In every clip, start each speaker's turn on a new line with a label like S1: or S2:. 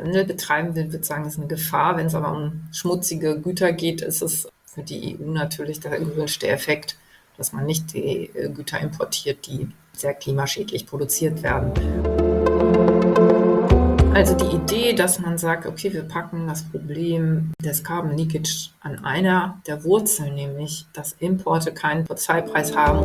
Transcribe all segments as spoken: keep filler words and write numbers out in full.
S1: Handel betreiben will, würde sagen, das ist eine Gefahr. Wenn es aber um schmutzige Güter geht, ist es für die E U natürlich der gewünschte Effekt, dass man nicht die Güter importiert, die sehr klimaschädlich produziert werden. Also die Idee, dass man sagt, okay, wir packen das Problem des Carbon Leakage an einer der Wurzeln, nämlich dass Importe keinen Polizeipreis haben.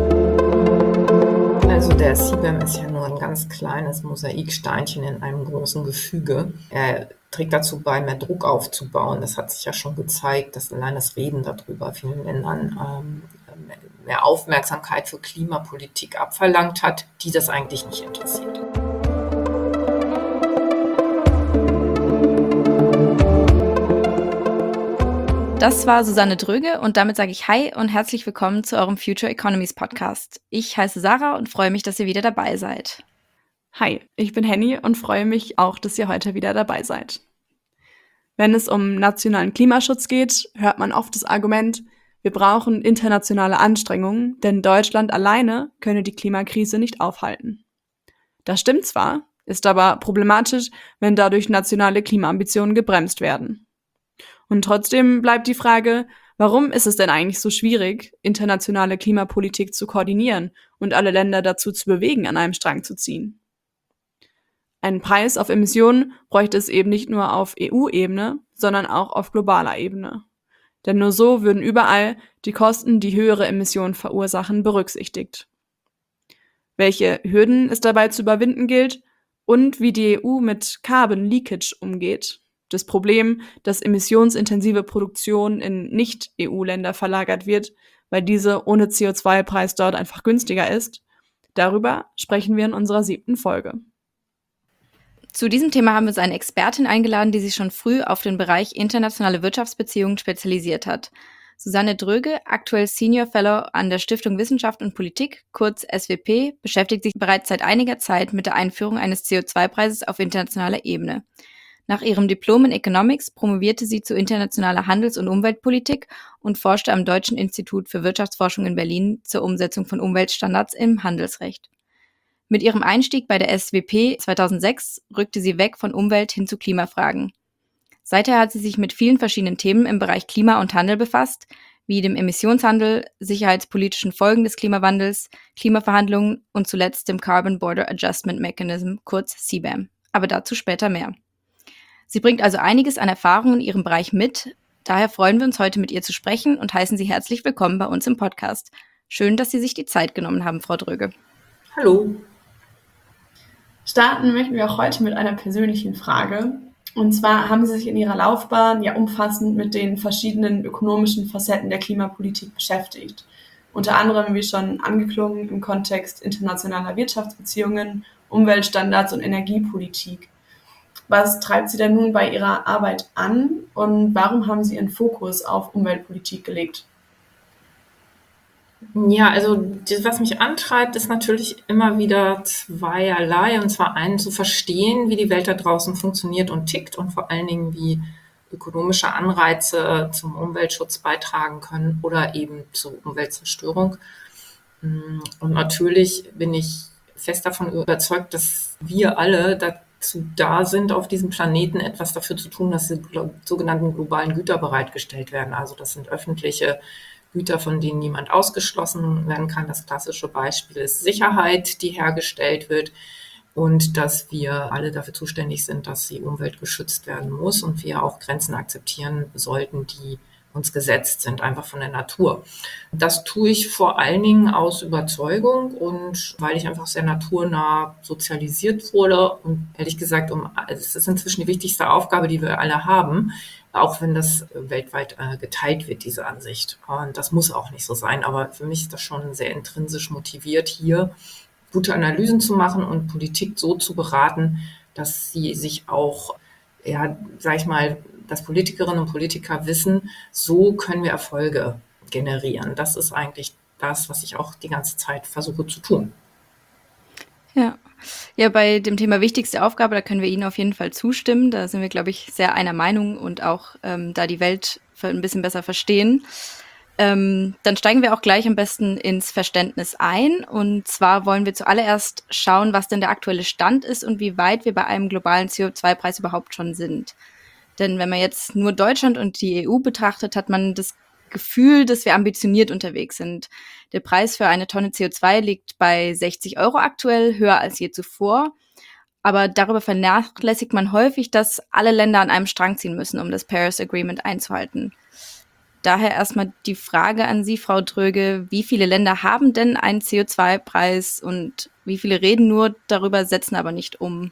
S1: Also der C B A M ist ja nur ein ganz kleines Mosaiksteinchen in einem großen Gefüge. Er trägt dazu bei, mehr Druck aufzubauen. Das hat sich ja schon gezeigt, dass allein das Reden darüber vielen Ländern ähm, mehr Aufmerksamkeit für Klimapolitik abverlangt hat, die das eigentlich nicht interessiert.
S2: Das war Susanne Dröge und damit sage ich Hi und herzlich willkommen zu eurem Future Economies Podcast. Ich heiße Sarah und freue mich, dass ihr wieder dabei seid.
S3: Hi, ich bin Henny und freue mich auch, dass ihr heute wieder dabei seid. Wenn es um nationalen Klimaschutz geht, hört man oft das Argument, wir brauchen internationale Anstrengungen, denn Deutschland alleine könne die Klimakrise nicht aufhalten. Das stimmt zwar, ist aber problematisch, wenn dadurch nationale Klimaambitionen gebremst werden. Und trotzdem bleibt die Frage, warum ist es denn eigentlich so schwierig, internationale Klimapolitik zu koordinieren und alle Länder dazu zu bewegen, an einem Strang zu ziehen? Einen Preis auf Emissionen bräuchte es eben nicht nur auf E U-Ebene, sondern auch auf globaler Ebene. Denn nur so würden überall die Kosten, die höhere Emissionen verursachen, berücksichtigt. Welche Hürden es dabei zu überwinden gilt und wie die E U mit Carbon Leakage umgeht. Das Problem, dass emissionsintensive Produktion in Nicht-E U-Länder verlagert wird, weil diese ohne C O zwei Preis dort einfach günstiger ist. Darüber sprechen wir in unserer siebten Folge.
S2: Zu diesem Thema haben wir uns eine Expertin eingeladen, die sich schon früh auf den Bereich internationale Wirtschaftsbeziehungen spezialisiert hat. Susanne Dröge, aktuell Senior Fellow an der Stiftung Wissenschaft und Politik, kurz S W P, beschäftigt sich bereits seit einiger Zeit mit der Einführung eines C O zwei Preises auf internationaler Ebene. Nach ihrem Diplom in Economics promovierte sie zu internationaler Handels- und Umweltpolitik und forschte am Deutschen Institut für Wirtschaftsforschung in Berlin zur Umsetzung von Umweltstandards im Handelsrecht. Mit ihrem Einstieg bei der S W P zweitausendsechs rückte sie weg von Umwelt hin zu Klimafragen. Seither hat sie sich mit vielen verschiedenen Themen im Bereich Klima und Handel befasst, wie dem Emissionshandel, sicherheitspolitischen Folgen des Klimawandels, Klimaverhandlungen und zuletzt dem Carbon Border Adjustment Mechanism, kurz C B A M. Aber dazu später mehr. Sie bringt also einiges an Erfahrungen in ihrem Bereich mit. Daher freuen wir uns, heute mit ihr zu sprechen und heißen Sie herzlich willkommen bei uns im Podcast. Schön, dass Sie sich die Zeit genommen haben, Frau Dröge.
S1: Hallo.
S3: Starten möchten wir auch heute mit einer persönlichen Frage. Und zwar haben Sie sich in Ihrer Laufbahn ja umfassend mit den verschiedenen ökonomischen Facetten der Klimapolitik beschäftigt. Unter anderem, wie schon angeklungen, im Kontext internationaler Wirtschaftsbeziehungen, Umweltstandards und Energiepolitik. Was treibt Sie denn nun bei Ihrer Arbeit an und warum haben Sie Ihren Fokus auf Umweltpolitik gelegt?
S1: Ja, also das, was mich antreibt, ist natürlich immer wieder zweierlei. Und zwar einen zu verstehen, wie die Welt da draußen funktioniert und tickt und vor allen Dingen, wie ökonomische Anreize zum Umweltschutz beitragen können oder eben zur Umweltzerstörung. Und natürlich bin ich fest davon überzeugt, dass wir alle dazu da sind, auf diesem Planeten etwas dafür zu tun, dass die sogenannten globalen Güter bereitgestellt werden. Also das sind öffentliche Güter, von denen niemand ausgeschlossen werden kann. Das klassische Beispiel ist Sicherheit, die hergestellt wird und dass wir alle dafür zuständig sind, dass die Umwelt geschützt werden muss und wir auch Grenzen akzeptieren sollten, die uns gesetzt sind, einfach von der Natur. Das tue ich vor allen Dingen aus Überzeugung und weil ich einfach sehr naturnah sozialisiert wurde und ehrlich gesagt, um, es ist inzwischen die wichtigste Aufgabe, die wir alle haben, auch wenn das weltweit äh, geteilt wird, diese Ansicht. Und das muss auch nicht so sein, aber für mich ist das schon sehr intrinsisch motiviert, hier gute Analysen zu machen und Politik so zu beraten, dass sie sich auch, ja, sag ich mal, dass Politikerinnen und Politiker wissen, so können wir Erfolge generieren. Das ist eigentlich das, was ich auch die ganze Zeit versuche zu tun.
S2: Ja. Ja, bei dem Thema wichtigste Aufgabe, da können wir Ihnen auf jeden Fall zustimmen. Da sind wir, glaube ich, sehr einer Meinung und auch ähm, da die Welt ein bisschen besser verstehen. Ähm, dann steigen wir auch gleich am besten ins Verständnis ein. Und zwar wollen wir zuallererst schauen, was denn der aktuelle Stand ist und wie weit wir bei einem globalen C O zwei Preis überhaupt schon sind. Denn wenn man jetzt nur Deutschland und die E U betrachtet, hat man das Gefühl, dass wir ambitioniert unterwegs sind. Der Preis für eine Tonne C O zwei liegt bei sechzig Euro aktuell, höher als je zuvor. Aber darüber vernachlässigt man häufig, dass alle Länder an einem Strang ziehen müssen, um das Paris Agreement einzuhalten. Daher erstmal die Frage an Sie, Frau Dröge, wie viele Länder haben denn einen C O zwei Preis und wie viele reden nur darüber, setzen aber nicht um?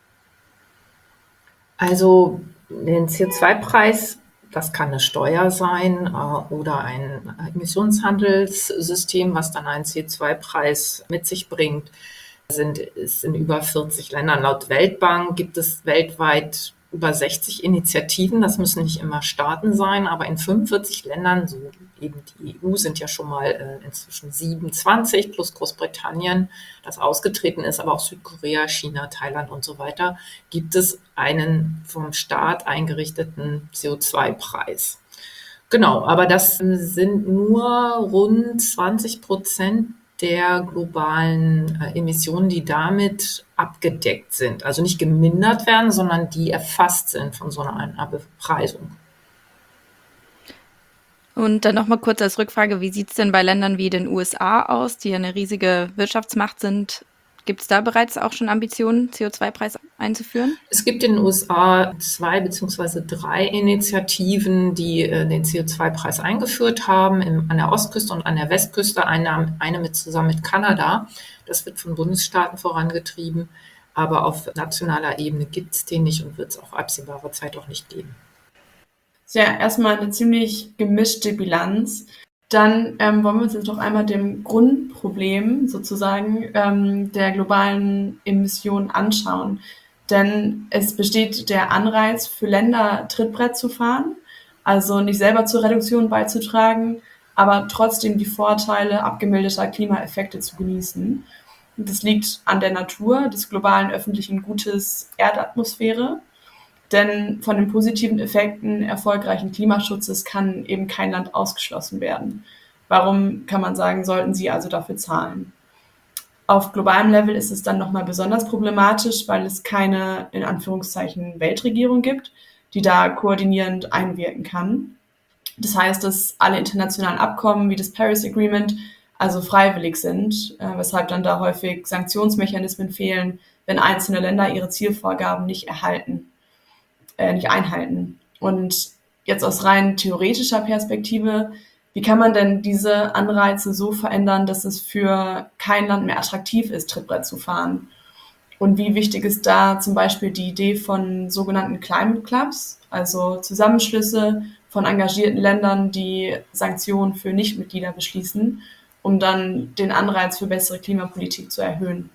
S1: Also den C O zwei Preis, das kann eine Steuer sein äh, oder ein Emissionshandelssystem, was dann einen C O zwei Preis mit sich bringt, sind ist in über vierzig Ländern. Laut Weltbank gibt es weltweit über sechzig Initiativen, das müssen nicht immer Staaten sein, aber in fünfundvierzig Ländern, so eben die E U sind ja schon mal äh, inzwischen siebenundzwanzig plus Großbritannien, das ausgetreten ist, aber auch Südkorea, China, Thailand und so weiter, gibt es einen vom Staat eingerichteten C O zwei Preis. Genau, aber das sind nur rund zwanzig Prozent der globalen äh, Emissionen, die damit abgedeckt sind. Also nicht gemindert werden, sondern die erfasst sind von so einer Bepreisung.
S2: Und dann nochmal kurz als Rückfrage, wie sieht es denn bei Ländern wie den U S A aus, die eine riesige Wirtschaftsmacht sind? Gibt es da bereits auch schon Ambitionen, C O zwei Preis einzuführen?
S1: Es gibt in den U S A zwei beziehungsweise drei Initiativen, die äh, den C O zwei Preis eingeführt haben, im, an der Ostküste und an der Westküste, eine, eine mit, zusammen mit Kanada. Das wird von Bundesstaaten vorangetrieben, aber auf nationaler Ebene gibt es den nicht und wird es auch absehbarer Zeit auch nicht geben.
S3: Ist ja erstmal eine ziemlich gemischte Bilanz. Dann ähm, wollen wir uns jetzt doch einmal dem Grundproblem sozusagen ähm, der globalen Emissionen anschauen. Denn es besteht der Anreiz für Länder, Trittbrett zu fahren, also nicht selber zur Reduktion beizutragen, aber trotzdem die Vorteile abgemilderter Klimaeffekte zu genießen. Das liegt an der Natur des globalen öffentlichen Gutes Erdatmosphäre. Denn von den positiven Effekten erfolgreichen Klimaschutzes kann eben kein Land ausgeschlossen werden. Warum kann man sagen, sollten sie also dafür zahlen? Auf globalem Level ist es dann nochmal besonders problematisch, weil es keine, in Anführungszeichen, Weltregierung gibt, die da koordinierend einwirken kann. Das heißt, dass alle internationalen Abkommen wie das Paris Agreement also freiwillig sind, äh, weshalb dann da häufig Sanktionsmechanismen fehlen, wenn einzelne Länder ihre Zielvorgaben nicht erhalten. Äh, nicht einhalten. Und jetzt aus rein theoretischer Perspektive, wie kann man denn diese Anreize so verändern, dass es für kein Land mehr attraktiv ist, Trittbrett zu fahren? Und wie wichtig ist da zum Beispiel die Idee von sogenannten Climate Clubs, also Zusammenschlüsse von engagierten Ländern, die Sanktionen für Nichtmitglieder beschließen, um dann den Anreiz für bessere Klimapolitik zu erhöhen?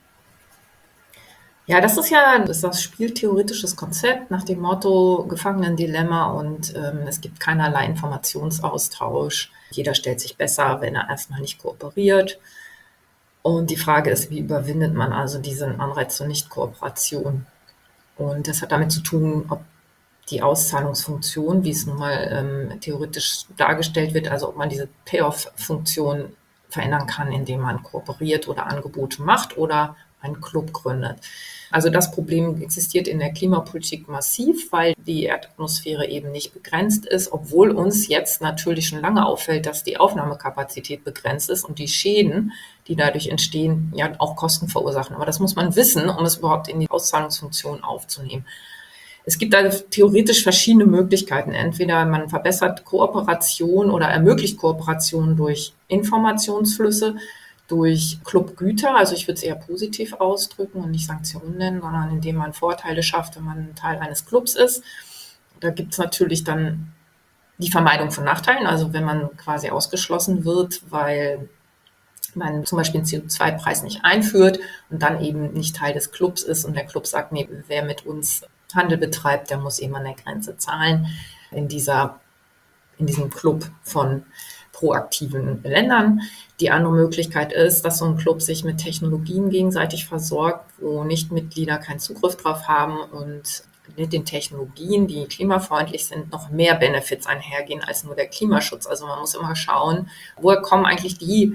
S1: Ja, das ist ja das ist das spieltheoretisches Konzept nach dem Motto Gefangenendilemma und ähm, es gibt keinerlei Informationsaustausch. Jeder stellt sich besser, wenn er erstmal nicht kooperiert. Und die Frage ist, wie überwindet man also diesen Anreiz zur Nichtkooperation? Und das hat damit zu tun, ob die Auszahlungsfunktion, wie es nun mal ähm, theoretisch dargestellt wird, also ob man diese Payoff-Funktion verändern kann, indem man kooperiert oder Angebote macht oder einen Club gründet. Also das Problem existiert in der Klimapolitik massiv, weil die Erdatmosphäre eben nicht begrenzt ist, obwohl uns jetzt natürlich schon lange auffällt, dass die Aufnahmekapazität begrenzt ist und die Schäden, die dadurch entstehen, ja auch Kosten verursachen. Aber das muss man wissen, um es überhaupt in die Auszahlungsfunktion aufzunehmen. Es gibt also theoretisch verschiedene Möglichkeiten. Entweder man verbessert Kooperation oder ermöglicht Kooperation durch Informationsflüsse, durch Clubgüter, also ich würde es eher positiv ausdrücken und nicht Sanktionen nennen, sondern indem man Vorteile schafft, wenn man Teil eines Clubs ist. Da gibt es natürlich dann die Vermeidung von Nachteilen, also wenn man quasi ausgeschlossen wird, weil man zum Beispiel den C O zwei Preis nicht einführt und dann eben nicht Teil des Clubs ist und der Club sagt, nee, wer mit uns Handel betreibt, der muss eben an der Grenze zahlen in dieser, in diesem Club von proaktiven Ländern. Die andere Möglichkeit ist, dass so ein Club sich mit Technologien gegenseitig versorgt, wo Nichtmitglieder keinen Zugriff drauf haben und mit den Technologien, die klimafreundlich sind, noch mehr Benefits einhergehen als nur der Klimaschutz. Also man muss immer schauen, woher kommen eigentlich die,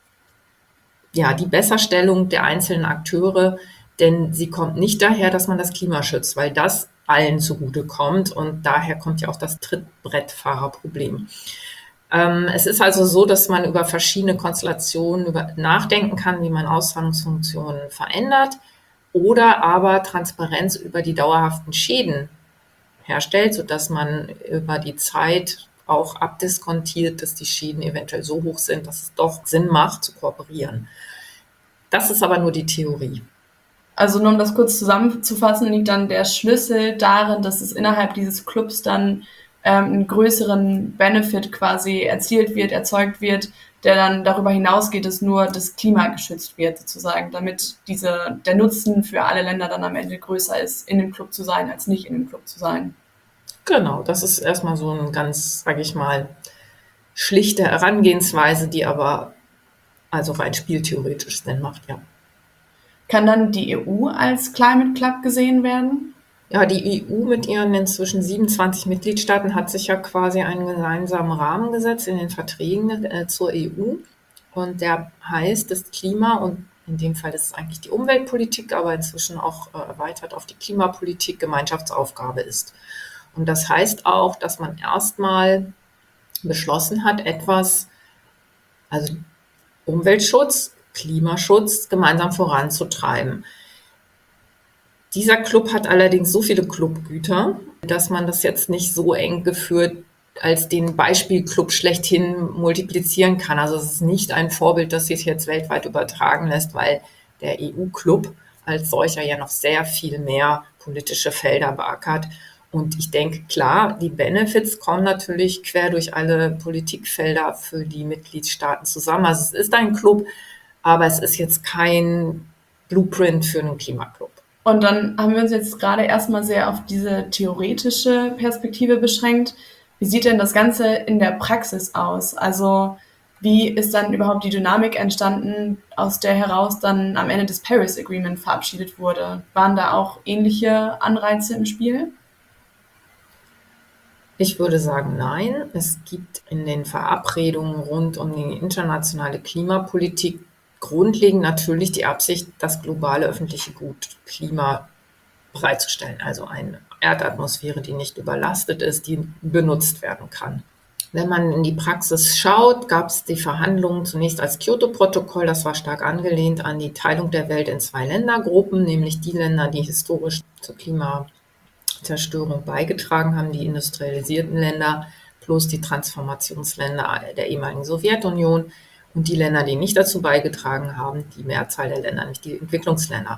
S1: ja, die Besserstellung der einzelnen Akteure, denn sie kommt nicht daher, dass man das Klima schützt, weil das allen zugutekommt und daher kommt ja auch das Trittbrettfahrerproblem. Ähm, es ist also so, dass man über verschiedene Konstellationen über, nachdenken kann, wie man Auszahlungsfunktionen verändert oder aber Transparenz über die dauerhaften Schäden herstellt, sodass man über die Zeit auch abdiskontiert, dass die Schäden eventuell so hoch sind, dass es doch Sinn macht, zu kooperieren. Das ist aber nur die Theorie.
S3: Also nur um das kurz zusammenzufassen, liegt dann der Schlüssel darin, dass es innerhalb dieses Clubs dann ähm, einen größeren Benefit quasi erzielt wird, erzeugt wird, der dann darüber hinausgeht, dass nur das Klima geschützt wird sozusagen, damit diese, der Nutzen für alle Länder dann am Ende größer ist, in dem Club zu sein, als nicht in dem Club zu sein.
S1: Genau, das ist erstmal so ein ganz, sage ich mal, schlichte Herangehensweise, die aber also rein spieltheoretisch Sinn macht, ja.
S3: Kann dann die E U als Climate Club gesehen werden?
S1: Ja, die E U mit ihren inzwischen siebenundzwanzig Mitgliedstaaten hat sich ja quasi einen gemeinsamen Rahmen gesetzt in den Verträgen äh, zur E U. Und der heißt, dass Klima, und in dem Fall ist es eigentlich die Umweltpolitik, aber inzwischen auch äh, erweitert auf die Klimapolitik, Gemeinschaftsaufgabe ist. Und das heißt auch, dass man erstmal beschlossen hat, etwas, also Umweltschutz, Klimaschutz gemeinsam voranzutreiben. Dieser Club hat allerdings so viele Clubgüter, dass man das jetzt nicht so eng geführt als den Beispielclub schlechthin multiplizieren kann. Also es ist nicht ein Vorbild, das sich jetzt weltweit übertragen lässt, weil der E U-Club als solcher ja noch sehr viel mehr politische Felder beackert. Und ich denke, klar, die Benefits kommen natürlich quer durch alle Politikfelder für die Mitgliedstaaten zusammen. Also es ist ein Club, aber es ist jetzt kein Blueprint für einen Klimaclub.
S3: Und dann haben wir uns jetzt gerade erstmal sehr auf diese theoretische Perspektive beschränkt. Wie sieht denn das Ganze in der Praxis aus? Also wie ist dann überhaupt die Dynamik entstanden, aus der heraus dann am Ende das Paris Agreement verabschiedet wurde? Waren da auch ähnliche Anreize im Spiel?
S1: Ich würde sagen, nein. Es gibt in den Verabredungen rund um die internationale Klimapolitik grundlegend natürlich die Absicht, das globale öffentliche Gut Klima bereitzustellen. Also eine Erdatmosphäre, die nicht überlastet ist, die benutzt werden kann. Wenn man in die Praxis schaut, gab es die Verhandlungen zunächst als Kyoto-Protokoll. Das war stark angelehnt an die Teilung der Welt in zwei Ländergruppen, nämlich die Länder, die historisch zur Klimazerstörung beigetragen haben, die industrialisierten Länder, plus die Transformationsländer der ehemaligen Sowjetunion und die Länder, die nicht dazu beigetragen haben, die Mehrzahl der Länder, nicht die Entwicklungsländer.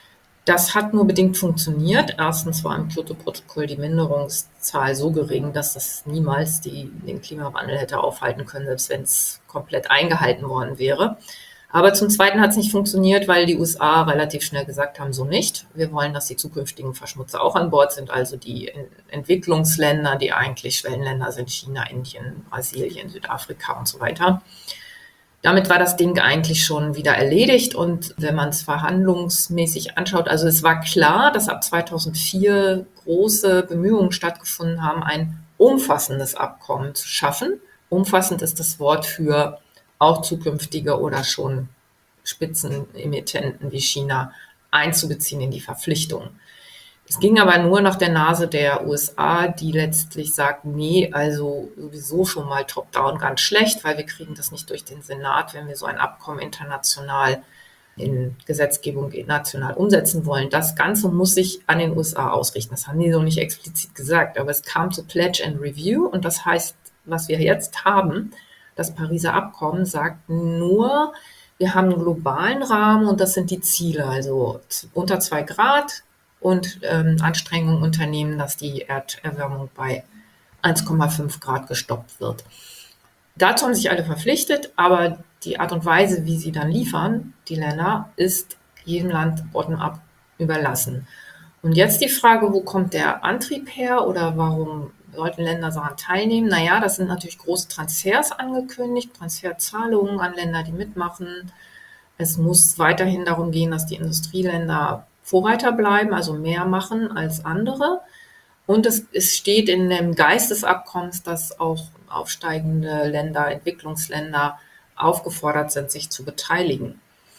S1: Das hat nur bedingt funktioniert. Erstens war im Kyoto-Protokoll die Minderungszahl so gering, dass das niemals die, den Klimawandel hätte aufhalten können, selbst wenn es komplett eingehalten worden wäre. Aber zum Zweiten hat es nicht funktioniert, weil die U S A relativ schnell gesagt haben, so nicht. Wir wollen, dass die zukünftigen Verschmutzer auch an Bord sind, also die Entwicklungsländer, die eigentlich Schwellenländer sind, China, Indien, Brasilien, Südafrika und so weiter. Damit war das Ding eigentlich schon wieder erledigt und wenn man es verhandlungsmäßig anschaut, also es war klar, dass ab zweitausendvier große Bemühungen stattgefunden haben, ein umfassendes Abkommen zu schaffen. Umfassend ist das Wort für auch zukünftige oder schon Spitzenemittenten wie China einzubeziehen in die Verpflichtungen. Es ging aber nur nach der Nase der U S A, die letztlich sagt, nee, also sowieso schon mal top-down ganz schlecht, weil wir kriegen das nicht durch den Senat, wenn wir so ein Abkommen international in Gesetzgebung national umsetzen wollen. Das Ganze muss sich an den U S A ausrichten. Das haben die so nicht explizit gesagt, aber es kam zu Pledge and Review und das heißt, was wir jetzt haben, das Pariser Abkommen sagt nur, wir haben einen globalen Rahmen und das sind die Ziele, also unter zwei Grad, und ähm, Anstrengungen unternehmen, dass die Erderwärmung bei eins Komma fünf Grad gestoppt wird. Dazu haben sich alle verpflichtet, aber die Art und Weise, wie sie dann liefern, die Länder, ist jedem Land bottom-up überlassen. Und jetzt die Frage, wo kommt der Antrieb her oder warum sollten Länder daran teilnehmen? Naja, das sind natürlich große Transfers angekündigt, Transferzahlungen an Länder, die mitmachen. Es muss weiterhin darum gehen, dass die Industrieländer Vorreiter bleiben, also mehr machen als andere. Und es, es steht in dem Geist des Abkommens, dass auch aufsteigende Länder, Entwicklungsländer aufgefordert sind, sich zu beteiligen.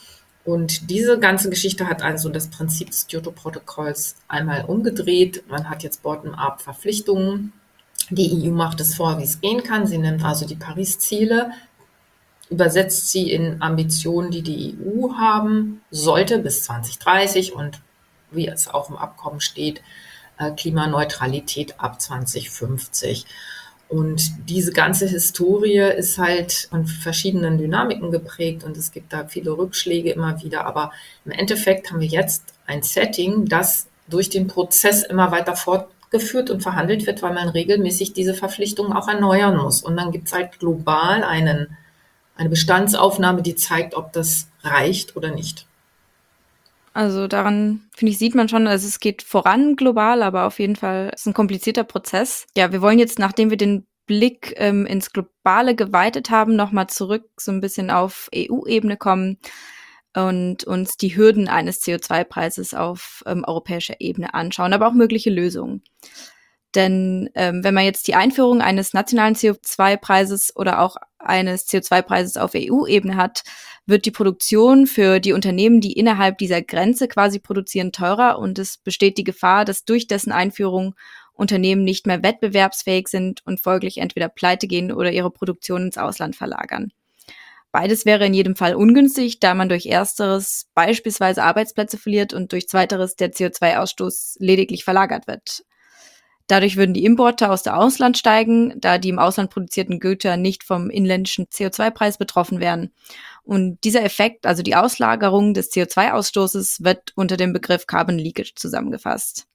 S1: Und diese ganze Geschichte hat also das Prinzip des Kyoto-Protokolls einmal umgedreht. Man hat jetzt bottom-up Verpflichtungen. Die E U macht es vor, wie es gehen kann. Sie nimmt also die Paris-Ziele, übersetzt sie in Ambitionen, die die E U haben sollte bis zwanzig dreißig und wie es auch im Abkommen steht, Klimaneutralität ab zwanzig fünfzig. Und diese ganze Historie ist halt von verschiedenen Dynamiken geprägt und es gibt da viele Rückschläge immer wieder. Aber im Endeffekt haben wir jetzt ein Setting, das durch den Prozess immer weiter fortgeführt und verhandelt wird, weil man regelmäßig diese Verpflichtungen auch erneuern muss. Und dann gibt es halt global einen, eine Bestandsaufnahme, die zeigt, ob das reicht oder nicht.
S2: Also daran, finde ich, sieht man schon, also es geht voran global, aber auf jeden Fall ist es ein komplizierter Prozess. Ja, wir wollen jetzt, nachdem wir den Blick ähm, ins Globale geweitet haben, nochmal zurück so ein bisschen auf E U-Ebene kommen und uns die Hürden eines C O zwei Preises auf ähm, europäischer Ebene anschauen, aber auch mögliche Lösungen. Denn ähm, wenn man jetzt die Einführung eines nationalen C O zwei Preises oder auch eines C O zwei Preises auf E U-Ebene hat, wird die Produktion für die Unternehmen, die innerhalb dieser Grenze quasi produzieren, teurer und es besteht die Gefahr, dass durch dessen Einführung Unternehmen nicht mehr wettbewerbsfähig sind und folglich entweder pleite gehen oder ihre Produktion ins Ausland verlagern. Beides wäre in jedem Fall ungünstig, da man durch ersteres beispielsweise Arbeitsplätze verliert und durch zweiteres der C O zwei Ausstoß lediglich verlagert wird. Dadurch würden die Importe aus dem Ausland steigen, da die im Ausland produzierten Güter nicht vom inländischen C O zwei Preis betroffen wären. Und dieser Effekt, also die Auslagerung des C O zwei Ausstoßes, wird unter dem Begriff Carbon Leakage zusammengefasst.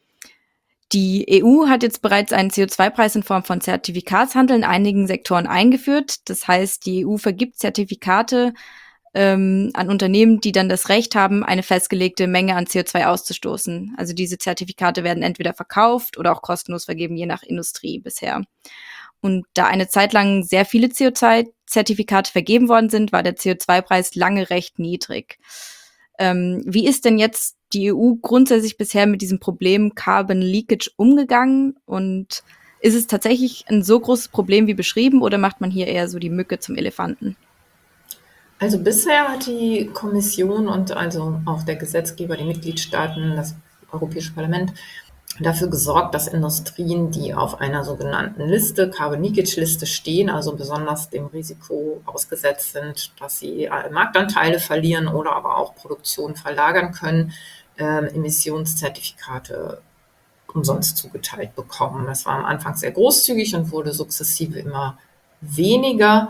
S2: Die E U hat jetzt bereits einen C O zwei Preis in Form von Zertifikatshandel in einigen Sektoren eingeführt. Das heißt, die E U vergibt Zertifikate ähm, an Unternehmen, die dann das Recht haben, eine festgelegte Menge an C O zwei auszustoßen. Also diese Zertifikate werden entweder verkauft oder auch kostenlos vergeben, je nach Industrie bisher. Und da eine Zeit lang sehr viele C O zwei Zertifikate vergeben worden sind, war der C O zwei Preis lange recht niedrig. Ähm, wie ist denn jetzt die E U grundsätzlich bisher mit diesem Problem Carbon Leakage umgegangen? Und ist es tatsächlich ein so großes Problem wie beschrieben oder macht man hier eher so die Mücke zum Elefanten?
S1: Also bisher hat die Kommission und also auch der Gesetzgeber, die Mitgliedstaaten, das Europäische Parlament, dafür gesorgt, dass Industrien, die auf einer sogenannten Liste, Carbon Leakage Liste stehen, also besonders dem Risiko ausgesetzt sind, dass sie Marktanteile verlieren oder aber auch Produktion verlagern können, äh, Emissionszertifikate umsonst zugeteilt bekommen. Das war am Anfang sehr großzügig und wurde sukzessive immer weniger,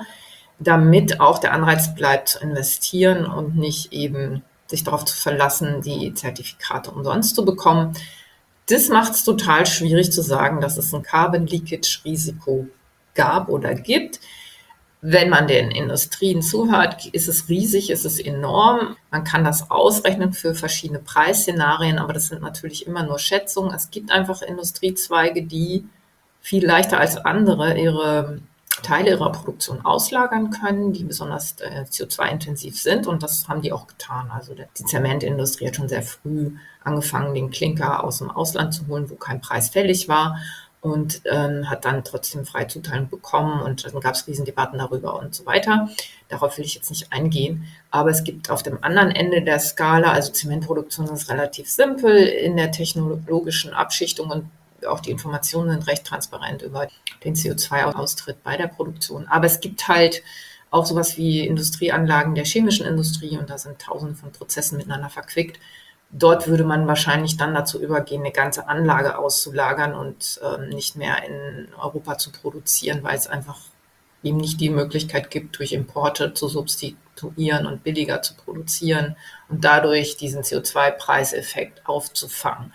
S1: damit auch der Anreiz bleibt zu investieren und nicht eben sich darauf zu verlassen, die Zertifikate umsonst zu bekommen. Das macht es total schwierig zu sagen, dass es ein Carbon Leakage Risiko gab oder gibt. Wenn man den Industrien zuhört, ist es riesig, ist es enorm. Man kann das ausrechnen für verschiedene Preisszenarien, aber das sind natürlich immer nur Schätzungen. Es gibt einfach Industriezweige, die viel leichter als andere ihre Teile ihrer Produktion auslagern können, die besonders äh, C O zwei intensiv sind und das haben die auch getan. Also der, die Zementindustrie hat schon sehr früh angefangen, den Klinker aus dem Ausland zu holen, wo kein Preis fällig war und ähm, hat dann trotzdem Freizuteilung bekommen und dann gab es Riesendebatten darüber und so weiter. Darauf will ich jetzt nicht eingehen, aber es gibt auf dem anderen Ende der Skala, also Zementproduktion ist relativ simpel in der technologischen Abschichtung und auch die Informationen sind recht transparent über den C O zwei Austritt bei der Produktion. Aber es gibt halt auch sowas wie Industrieanlagen der chemischen Industrie und da sind tausende von Prozessen miteinander verquickt. Dort würde man wahrscheinlich dann dazu übergehen, eine ganze Anlage auszulagern und ähm, nicht mehr in Europa zu produzieren, weil es einfach eben nicht die Möglichkeit gibt, durch Importe zu substituieren und billiger zu produzieren und dadurch diesen C O zwei Preiseffekt aufzufangen.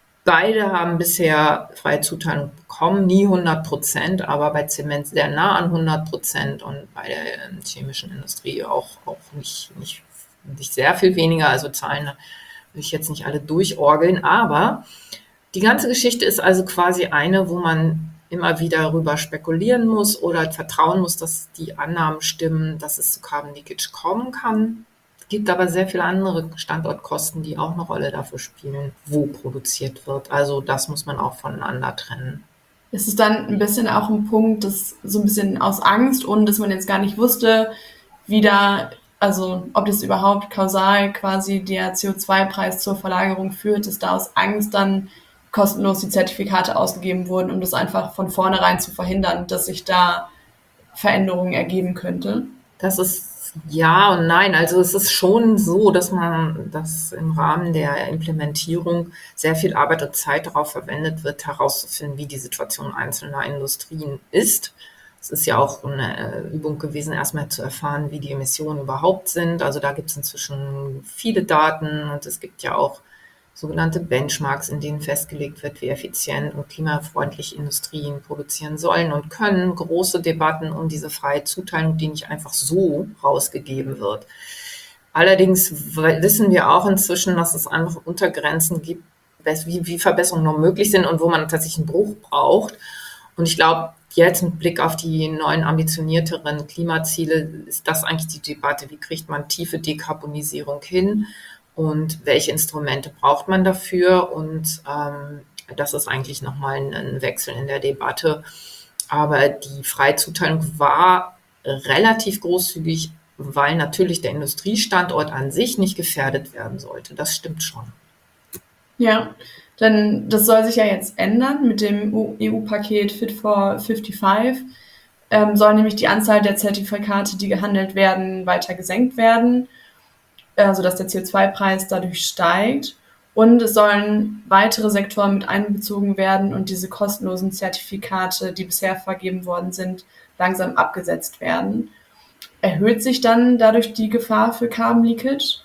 S1: Beide haben bisher freie Zuteilung bekommen, nie hundert Prozent, aber bei Zement sehr nah an hundert Prozent und bei der chemischen Industrie auch, auch nicht, nicht, nicht sehr viel weniger. Also Zahlen will ich jetzt nicht alle durchorgeln, aber die ganze Geschichte ist also quasi eine, wo man immer wieder darüber spekulieren muss oder vertrauen muss, dass die Annahmen stimmen, dass es zu Carbon Leakage kommen kann. Gibt aber sehr viele andere Standortkosten, die auch eine Rolle dafür spielen, wo produziert wird. Also das muss man auch voneinander trennen.
S3: Ist es dann ein bisschen auch ein Punkt, dass so ein bisschen aus Angst und dass man jetzt gar nicht wusste, wie da, also ob das überhaupt kausal quasi der C O zwei Preis zur Verlagerung führt, dass da aus Angst dann kostenlos die Zertifikate ausgegeben wurden, um das einfach von vornherein zu verhindern, dass sich da Veränderungen ergeben könnte?
S1: Das ist ja und nein. Also es ist schon so, dass man, dass im Rahmen der Implementierung sehr viel Arbeit und Zeit darauf verwendet wird, herauszufinden, wie die Situation einzelner Industrien ist. Es ist ja auch eine Übung gewesen, erstmal zu erfahren, wie die Emissionen überhaupt sind. Also da gibt es inzwischen viele Daten und es gibt ja auch sogenannte Benchmarks, in denen festgelegt wird, wie effizient und klimafreundlich Industrien produzieren sollen und können. Große Debatten um diese freie Zuteilung, die nicht einfach so rausgegeben wird. Allerdings wissen wir auch inzwischen, dass es einfach Untergrenzen gibt, wie, wie Verbesserungen noch möglich sind und wo man tatsächlich einen Bruch braucht. Und ich glaube, jetzt mit Blick auf die neuen ambitionierteren Klimaziele ist das eigentlich die Debatte, wie kriegt man tiefe Dekarbonisierung hin? Und welche Instrumente braucht man dafür? Und ähm, das ist eigentlich nochmal ein, ein Wechsel in der Debatte. Aber die Freizuteilung war relativ großzügig, weil natürlich der Industriestandort an sich nicht gefährdet werden sollte. Das stimmt schon.
S3: Ja, denn das soll sich ja jetzt ändern mit dem E U-Paket Fit for fünfundfünfzig. Ähm, soll nämlich die Anzahl der Zertifikate, die gehandelt werden, weiter gesenkt werden, sodass der C O zwei Preis dadurch steigt. Und es sollen weitere Sektoren mit einbezogen werden und diese kostenlosen Zertifikate, die bisher vergeben worden sind, langsam abgesetzt werden. Erhöht sich dann dadurch die Gefahr für Carbon Leakage?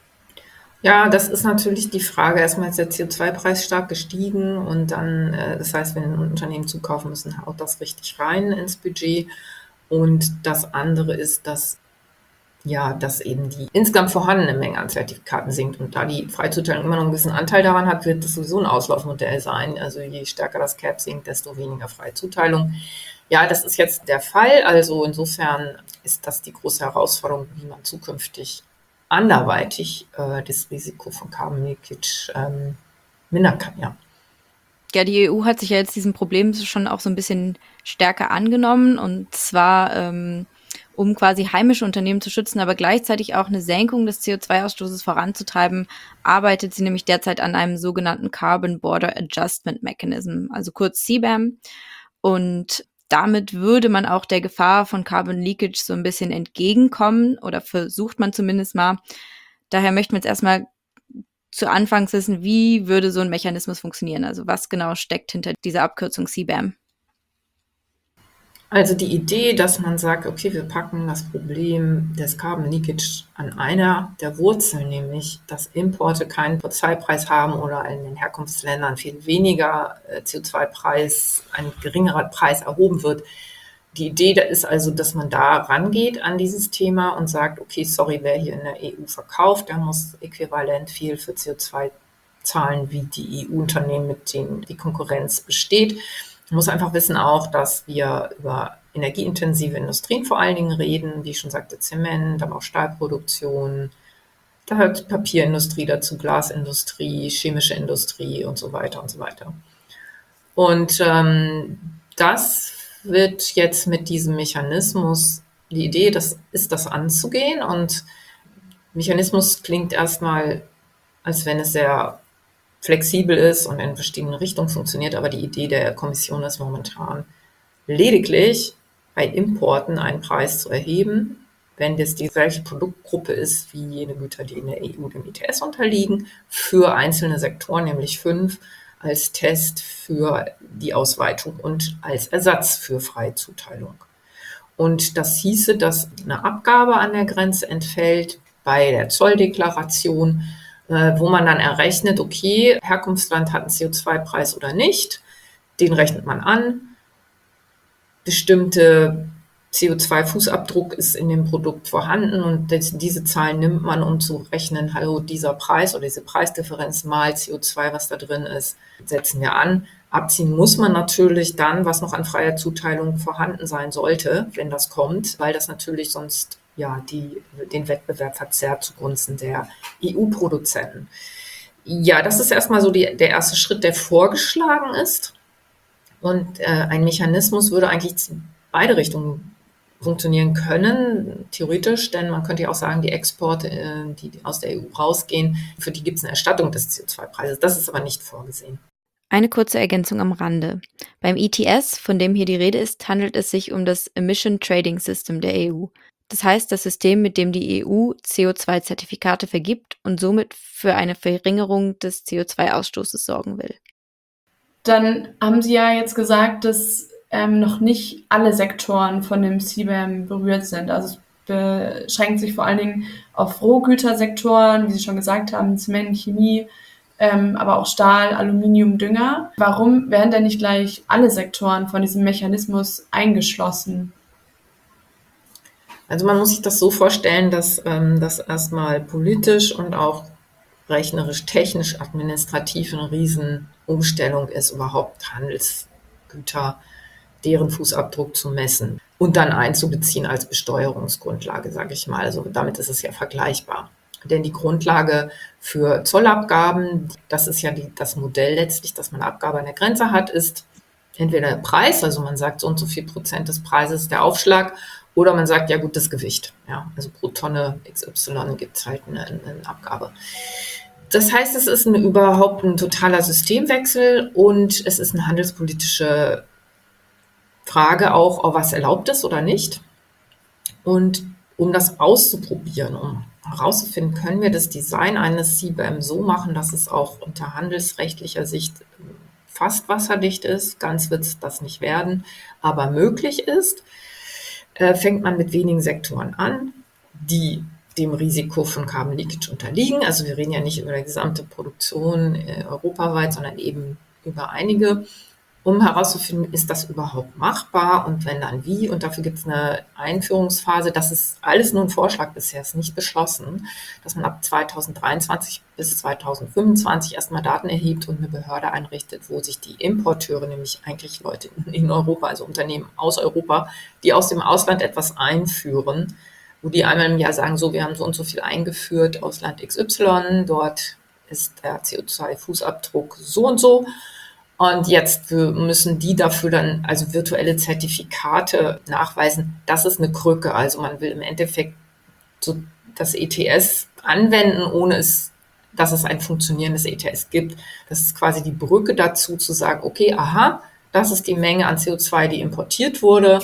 S1: Ja, das ist natürlich die Frage. Erstmal ist der C O zwei Preis stark gestiegen und dann, das heißt, wenn Unternehmen zukaufen müssen, haut das richtig rein ins Budget. Und das andere ist, dass ja, dass eben die insgesamt vorhandene Menge an Zertifikaten sinkt. Und da die Freizuteilung immer noch einen gewissen Anteil daran hat, wird das sowieso ein Auslaufmodell sein. Also je stärker das Cap sinkt, desto weniger Freizuteilung. Ja, das ist jetzt der Fall. Also insofern ist das die große Herausforderung, wie man zukünftig anderweitig äh, das Risiko von Carbon Leakage ähm, mindern kann, ja.
S2: Ja, die E U hat sich ja jetzt diesem Problem schon auch so ein bisschen stärker angenommen und zwar ähm, um quasi heimische Unternehmen zu schützen, aber gleichzeitig auch eine Senkung des C O zwei Ausstoßes voranzutreiben, arbeitet sie nämlich derzeit an einem sogenannten Carbon Border Adjustment Mechanism, also kurz C B A M. Und damit würde man auch der Gefahr von Carbon Leakage so ein bisschen entgegenkommen oder versucht man zumindest mal. Daher möchten wir jetzt erstmal zu Anfangs wissen, wie würde so ein Mechanismus funktionieren? Also was genau steckt hinter dieser Abkürzung C B A M?
S1: Also die Idee, dass man sagt, okay, wir packen das Problem des Carbon Leakage an einer der Wurzeln, nämlich dass Importe keinen C O zwei Preis haben oder in den Herkunftsländern viel weniger C O zwei Preis, ein geringerer Preis erhoben wird. Die Idee da ist also, dass man da rangeht an dieses Thema und sagt, okay, sorry, wer hier in der E U verkauft, der muss äquivalent viel für C O zwei zahlen, wie die E U-Unternehmen, mit denen die Konkurrenz besteht. Man muss einfach wissen auch, dass wir über energieintensive Industrien vor allen Dingen reden, wie ich schon sagte, Zement, aber auch Stahlproduktion, da hört Papierindustrie dazu, Glasindustrie, chemische Industrie und so weiter und so weiter. Und ähm, das wird jetzt mit diesem Mechanismus, die Idee, das ist das anzugehen und Mechanismus klingt erstmal, als wenn es sehr flexibel ist und in verschiedenen Richtungen funktioniert, aber die Idee der Kommission ist momentan lediglich bei Importen einen Preis zu erheben, wenn das die gleiche Produktgruppe ist wie jene Güter, die in der E U dem E T S unterliegen, für einzelne Sektoren, nämlich fünf, als Test für die Ausweitung und als Ersatz für Freizuteilung. Und das hieße, dass eine Abgabe an der Grenze entfällt bei der Zolldeklaration, wo man dann errechnet, okay, Herkunftsland hat einen C O zwei Preis oder nicht, den rechnet man an. Bestimmte C O zwei Fußabdruck ist in dem Produkt vorhanden und das, diese Zahlen nimmt man, um zu rechnen, hallo, dieser Preis oder diese Preisdifferenz mal C O zwei, was da drin ist, setzen wir an. Abziehen muss man natürlich dann, was noch an freier Zuteilung vorhanden sein sollte, wenn das kommt, weil das natürlich sonst ja, die den Wettbewerb verzerrt zugunsten der E U-Produzenten. Ja, das ist erstmal so die, der erste Schritt, der vorgeschlagen ist. Und äh, ein Mechanismus würde eigentlich zu beide Richtungen funktionieren können, theoretisch, denn man könnte ja auch sagen, die Exporte, äh, die aus der E U rausgehen, für die gibt es eine Erstattung des C O zwei Preises. Das ist aber nicht vorgesehen.
S2: Eine kurze Ergänzung am Rande. Beim E T S, von dem hier die Rede ist, handelt es sich um das Emission Trading System der E U. Das heißt, das System, mit dem die E U C O zwei Zertifikate vergibt und somit für eine Verringerung des C O zwei Ausstoßes sorgen will.
S3: Dann haben Sie ja jetzt gesagt, dass ähm, noch nicht alle Sektoren von dem C B A M berührt sind. Also es beschränkt sich vor allen Dingen auf Rohgütersektoren, wie Sie schon gesagt haben, Zement, Chemie, ähm, aber auch Stahl, Aluminium, Dünger. Warum werden denn nicht gleich alle Sektoren von diesem Mechanismus eingeschlossen?
S1: Also man muss sich das so vorstellen, dass ähm, das erstmal politisch und auch rechnerisch, technisch, administrativ eine Riesenumstellung ist, überhaupt Handelsgüter, deren Fußabdruck zu messen und dann einzubeziehen als Besteuerungsgrundlage, sage ich mal. Also damit ist es ja vergleichbar. Denn die Grundlage für Zollabgaben, das ist ja die, das Modell letztlich, dass man Abgabe an der Grenze hat, ist entweder der Preis, also man sagt so und so viel Prozent des Preises der Aufschlag, oder man sagt, ja gut, das Gewicht. Ja, also pro Tonne X Y gibt es halt eine, eine Abgabe. Das heißt, es ist ein, überhaupt ein totaler Systemwechsel und es ist eine handelspolitische Frage auch, ob was erlaubt ist oder nicht. Und um das auszuprobieren, um herauszufinden, können wir das Design eines C B A M so machen, dass es auch unter handelsrechtlicher Sicht fast wasserdicht ist. Ganz wird es das nicht werden, aber möglich ist. Äh, fängt man mit wenigen Sektoren an, die dem Risiko von Carbon Leakage unterliegen. Also wir reden ja nicht über die gesamte Produktion äh, europaweit, sondern eben über einige, um herauszufinden, ist das überhaupt machbar und wenn dann wie. Und dafür gibt es eine Einführungsphase. Das ist alles nur ein Vorschlag bisher, ist nicht beschlossen, dass man ab zweitausenddreiundzwanzig bis zweitausendfünfundzwanzig erstmal Daten erhebt und eine Behörde einrichtet, wo sich die Importeure, nämlich eigentlich Leute in Europa, also Unternehmen aus Europa, die aus dem Ausland etwas einführen, wo die einmal im Jahr sagen, so, wir haben so und so viel eingeführt aus Land X Y, dort ist der C O zwei Fußabdruck so und so. Und jetzt müssen die dafür dann also virtuelle Zertifikate nachweisen. Das ist eine Krücke. Also man will im Endeffekt so das E T S anwenden, ohne es, dass es ein funktionierendes E T S gibt. Das ist quasi die Brücke dazu, zu sagen, okay, aha, das ist die Menge an C O zwei, die importiert wurde.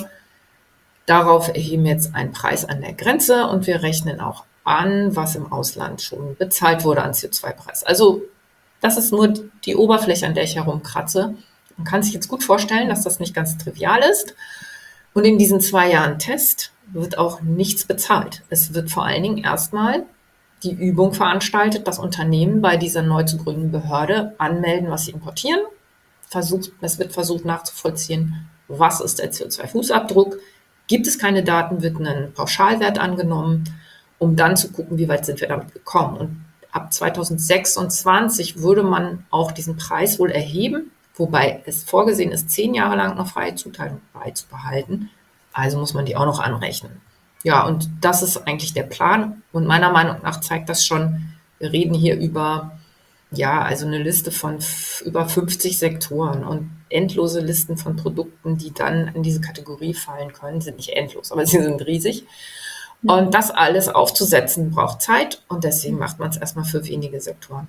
S1: Darauf erheben wir jetzt einen Preis an der Grenze und wir rechnen auch an, was im Ausland schon bezahlt wurde an C O zwei Preis. Also das ist nur die Oberfläche, an der ich herumkratze. Man kann sich jetzt gut vorstellen, dass das nicht ganz trivial ist. Und in diesen zwei Jahren Test wird auch nichts bezahlt. Es wird vor allen Dingen erstmal die Übung veranstaltet, dass Unternehmen bei dieser neu zu gründenden Behörde anmelden, was sie importieren. Versucht, es wird versucht nachzuvollziehen, was ist der C O zwei Fußabdruck. Gibt es keine Daten, wird ein Pauschalwert angenommen, um dann zu gucken, wie weit sind wir damit gekommen. Und ab zweitausendsechsundzwanzig würde man auch diesen Preis wohl erheben, wobei es vorgesehen ist, zehn Jahre lang noch freie Zuteilung beizubehalten. Also muss man die auch noch anrechnen. Ja, und das ist eigentlich der Plan. Und meiner Meinung nach zeigt das schon, wir reden hier über, ja, also eine Liste von f- über fünfzig Sektoren und endlose Listen von Produkten, die dann in diese Kategorie fallen können, sind nicht endlos, aber sie sind riesig. Und das alles aufzusetzen braucht Zeit und deswegen macht man es erstmal für wenige Sektoren.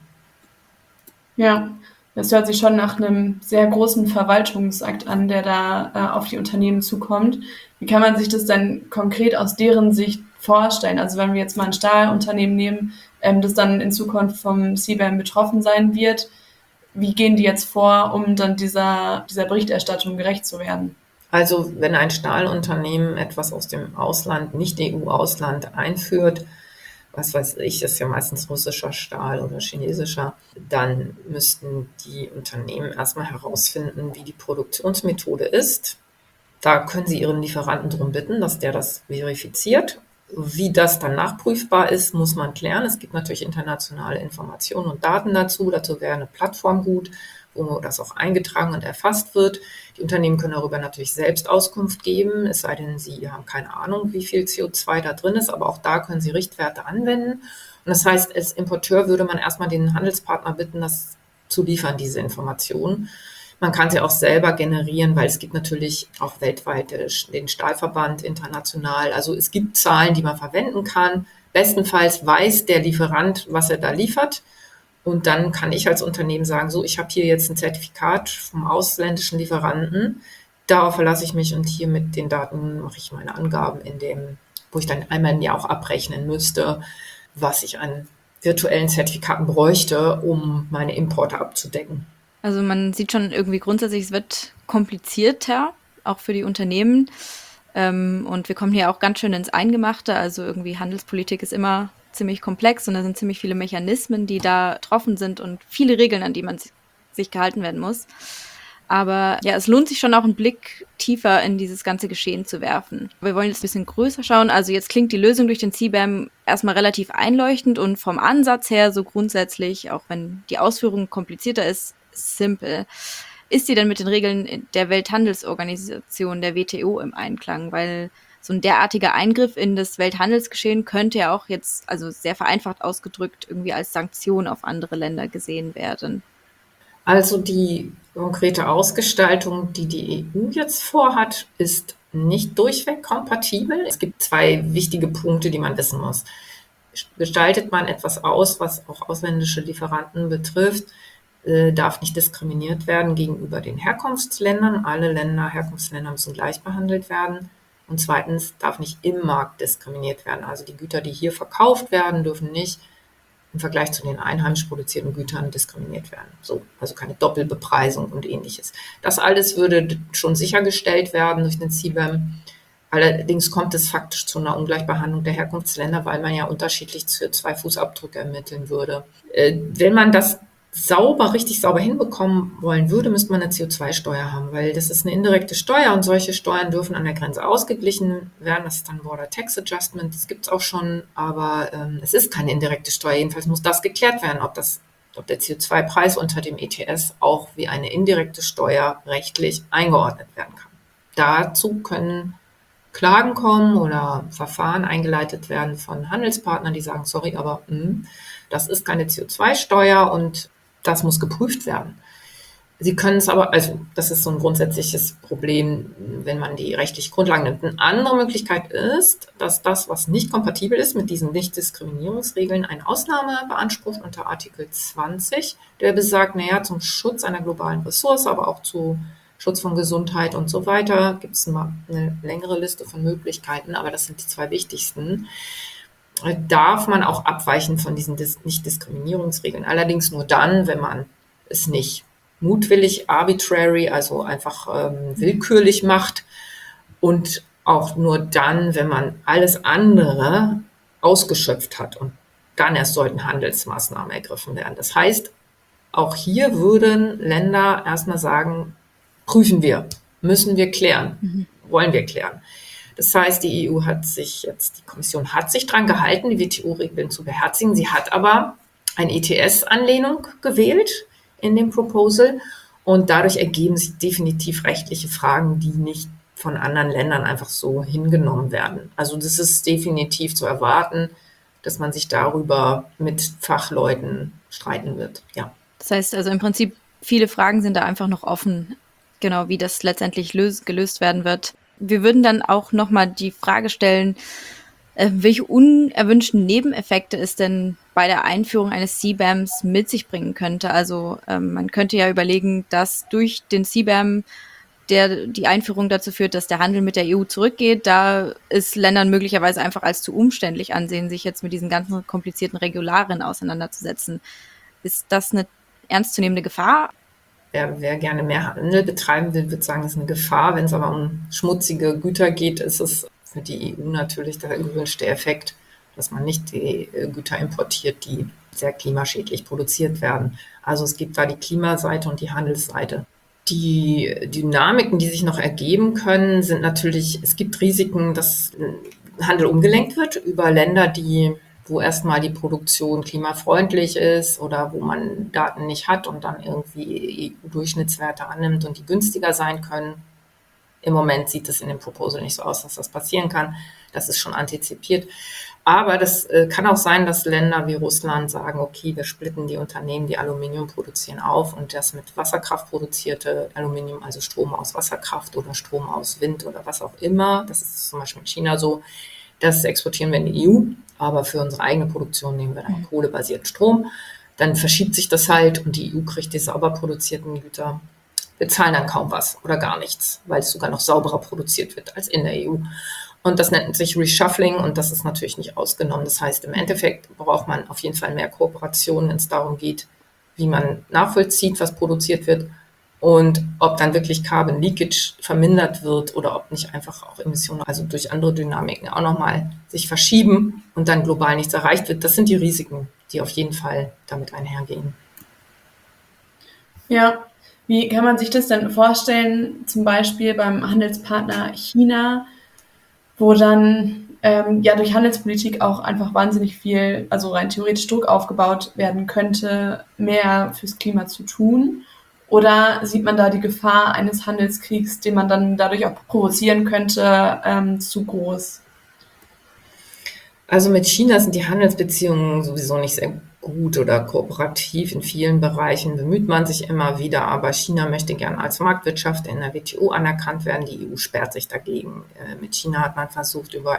S3: Ja, das hört sich schon nach einem sehr großen Verwaltungsakt an, der da äh, auf die Unternehmen zukommt. Wie kann man sich das denn konkret aus deren Sicht vorstellen? Also wenn wir jetzt mal ein Stahlunternehmen nehmen, ähm, das dann in Zukunft vom C B A M betroffen sein wird, wie gehen die jetzt vor, um dann dieser, dieser Berichterstattung gerecht zu werden?
S1: Also wenn ein Stahlunternehmen etwas aus dem Ausland, nicht E U-Ausland einführt, was weiß ich, ist ja meistens russischer Stahl oder chinesischer, dann müssten die Unternehmen erstmal herausfinden, wie die Produktionsmethode ist. Da können sie ihren Lieferanten darum bitten, dass der das verifiziert. Wie das dann nachprüfbar ist, muss man klären. Es gibt natürlich internationale Informationen und Daten dazu. Dazu wäre eine Plattform gut, wo das auch eingetragen und erfasst wird. Die Unternehmen können darüber natürlich selbst Auskunft geben, es sei denn, sie haben keine Ahnung, wie viel C O zwei da drin ist, aber auch da können sie Richtwerte anwenden. Und das heißt, als Importeur würde man erstmal den Handelspartner bitten, das zu liefern, diese Informationen. Man kann sie auch selber generieren, weil es gibt natürlich auch weltweit den Stahlverband international. Also es gibt Zahlen, die man verwenden kann. Bestenfalls weiß der Lieferant, was er da liefert. Und dann kann ich als Unternehmen sagen, so, ich habe hier jetzt ein Zertifikat vom ausländischen Lieferanten. Darauf verlasse ich mich und hier mit den Daten mache ich meine Angaben, in dem, wo ich dann einmal im Jahr auch abrechnen müsste, was ich an virtuellen Zertifikaten bräuchte, um meine Importe abzudecken.
S2: Also man sieht schon irgendwie grundsätzlich, es wird komplizierter, auch für die Unternehmen. Ähm, und wir kommen hier auch ganz schön ins Eingemachte. Also irgendwie Handelspolitik ist immer ziemlich komplex und da sind ziemlich viele Mechanismen, die da getroffen sind und viele Regeln, an die man sich gehalten werden muss. Aber ja, es lohnt sich schon auch einen Blick tiefer in dieses ganze Geschehen zu werfen. Wir wollen jetzt ein bisschen größer schauen. Also jetzt klingt die Lösung durch den C B A M erstmal relativ einleuchtend und vom Ansatz her so grundsätzlich, auch wenn die Ausführung komplizierter ist, simpel. Ist sie denn mit den Regeln der Welthandelsorganisation, der W T O, im Einklang? Weil so ein derartiger Eingriff in das Welthandelsgeschehen könnte ja auch jetzt, also sehr vereinfacht ausgedrückt, irgendwie als Sanktion auf andere Länder gesehen werden.
S1: Also die konkrete Ausgestaltung, die die E U jetzt vorhat, ist nicht durchweg kompatibel. Es gibt zwei wichtige Punkte, die man wissen muss. Gestaltet man etwas aus, was auch ausländische Lieferanten betrifft, äh, darf nicht diskriminiert werden gegenüber den Herkunftsländern. Alle Länder, Herkunftsländer müssen gleich behandelt werden. Und zweitens darf nicht im Markt diskriminiert werden. Also die Güter, die hier verkauft werden, dürfen nicht im Vergleich zu den einheimisch produzierten Gütern diskriminiert werden. So, also keine Doppelbepreisung und Ähnliches. Das alles würde schon sichergestellt werden durch den C B A M. Allerdings kommt es faktisch zu einer Ungleichbehandlung der Herkunftsländer, weil man ja unterschiedlich C O zwei Fußabdrücke ermitteln würde. Äh, wenn man das sauber, richtig sauber hinbekommen wollen würde, müsste man eine C O zwei Steuer haben, weil das ist eine indirekte Steuer und solche Steuern dürfen an der Grenze ausgeglichen werden. Das ist dann Border Tax Adjustment, das gibt es auch schon, aber ähm, es ist keine indirekte Steuer. Jedenfalls muss das geklärt werden, ob, das, ob der C O zwei Preis unter dem E T S auch wie eine indirekte Steuer rechtlich eingeordnet werden kann. Dazu können Klagen kommen oder Verfahren eingeleitet werden von Handelspartnern, die sagen, sorry, aber mh, das ist keine C O zwei Steuer und das muss geprüft werden. Sie können es aber, also das ist so ein grundsätzliches Problem, wenn man die rechtliche Grundlage nimmt. Eine andere Möglichkeit ist, dass das, was nicht kompatibel ist mit diesen Nichtdiskriminierungsregeln, eine Ausnahme beansprucht unter Artikel zwanzig, der besagt, naja, zum Schutz einer globalen Ressource, aber auch zu Schutz von Gesundheit und so weiter, gibt es eine längere Liste von Möglichkeiten, aber das sind die zwei wichtigsten. Darf man auch abweichen von diesen Dis- Nicht-Diskriminierungsregeln. Allerdings nur dann, wenn man es nicht mutwillig, arbitrary, also einfach ähm, willkürlich macht und auch nur dann, wenn man alles andere ausgeschöpft hat und dann erst sollten Handelsmaßnahmen ergriffen werden. Das heißt, auch hier würden Länder erstmal sagen, prüfen wir, müssen wir klären, mhm. wollen wir klären. Das heißt, die E U hat sich jetzt, die Kommission hat sich dran gehalten, die W T O-Regeln zu beherzigen. Sie hat aber eine E T S-Anlehnung gewählt in dem Proposal und dadurch ergeben sich definitiv rechtliche Fragen, die nicht von anderen Ländern einfach so hingenommen werden. Also das ist definitiv zu erwarten, dass man sich darüber mit Fachleuten streiten wird. Ja.
S2: Das heißt also im Prinzip, viele Fragen sind da einfach noch offen, genau wie das letztendlich lös- gelöst werden wird. Wir würden dann auch nochmal die Frage stellen, äh, welche unerwünschten Nebeneffekte es denn bei der Einführung eines C B A Ms mit sich bringen könnte. Also ähm, man könnte ja überlegen, dass durch den C B A M der die Einführung dazu führt, dass der Handel mit der E U zurückgeht. Da ist Ländern möglicherweise einfach als zu umständlich ansehen, sich jetzt mit diesen ganzen komplizierten Regularien auseinanderzusetzen. Ist das eine ernstzunehmende Gefahr?
S1: Wer, wer gerne mehr Handel betreiben will, wird sagen, das ist eine Gefahr. Wenn es aber um schmutzige Güter geht, ist es für die E U natürlich der gewünschte Effekt, dass man nicht die Güter importiert, die sehr klimaschädlich produziert werden. Also es gibt da die Klimaseite und die Handelsseite. Die Dynamiken, die sich noch ergeben können, sind natürlich, es gibt Risiken, dass Handel umgelenkt wird über Länder, die wo erstmal die Produktion klimafreundlich ist oder wo man Daten nicht hat und dann irgendwie E U-Durchschnittswerte annimmt und die günstiger sein können. Im Moment sieht es in dem Proposal nicht so aus, dass das passieren kann. Das ist schon antizipiert. Aber das äh, kann auch sein, dass Länder wie Russland sagen, okay, wir splitten die Unternehmen, die Aluminium produzieren, auf und das mit Wasserkraft produzierte Aluminium, also Strom aus Wasserkraft oder Strom aus Wind oder was auch immer, das ist zum Beispiel in China so, das exportieren wir in die E U, aber für unsere eigene Produktion nehmen wir dann kohlebasierten Strom. Dann verschiebt sich das halt und die E U kriegt die sauber produzierten Güter. Wir zahlen dann kaum was oder gar nichts, weil es sogar noch sauberer produziert wird als in der E U. Und das nennt sich Reshuffling und das ist natürlich nicht ausgenommen. Das heißt, im Endeffekt braucht man auf jeden Fall mehr Kooperation, wenn es darum geht, wie man nachvollzieht, was produziert wird und ob dann wirklich Carbon Leakage vermindert wird oder ob nicht einfach auch Emissionen, also durch andere Dynamiken auch nochmal sich verschieben und dann global nichts erreicht wird. Das sind die Risiken, die auf jeden Fall damit einhergehen.
S3: Ja, wie kann man sich das denn vorstellen, zum Beispiel beim Handelspartner China, wo dann ähm, ja durch Handelspolitik auch einfach wahnsinnig viel, also rein theoretisch Druck aufgebaut werden könnte, mehr fürs Klima zu tun? Oder sieht man da die Gefahr eines Handelskriegs, den man dann dadurch auch provozieren könnte, ähm, zu groß?
S1: Also mit China sind die Handelsbeziehungen sowieso nicht sehr gut oder kooperativ. In vielen Bereichen bemüht man sich immer wieder, aber China möchte gerne als Marktwirtschaft in der W T O anerkannt werden. Die E U sperrt sich dagegen. Äh, mit China hat man versucht, über